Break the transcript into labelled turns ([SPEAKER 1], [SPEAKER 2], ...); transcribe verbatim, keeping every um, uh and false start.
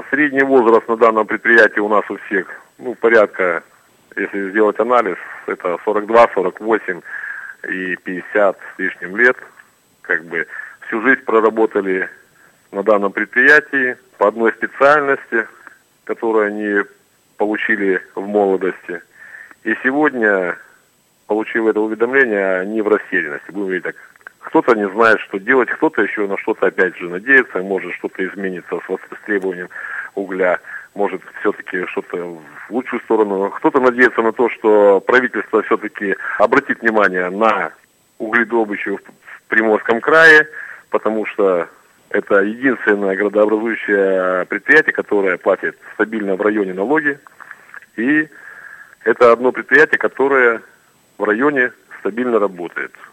[SPEAKER 1] Средний возраст на данном предприятии у нас у всех, ну, порядка, если сделать анализ, это сорок два, сорок восемь и пятьдесят с лишним лет. Как бы всю жизнь проработали на данном предприятии по одной специальности, которую они получили в молодости. И сегодня, получив это уведомление, они в растерянности. Будем говорить так. Кто-то не знает, что делать, кто-то еще на что-то опять же надеется, может что-то изменится с, с требованием угля, может все-таки что-то в лучшую сторону. Кто-то надеется на то, что правительство все-таки обратит внимание на угледобычу в Приморском крае, потому что это единственное градообразующее предприятие, которое платит стабильно в районе налоги, и это одно предприятие, которое в районе стабильно работает.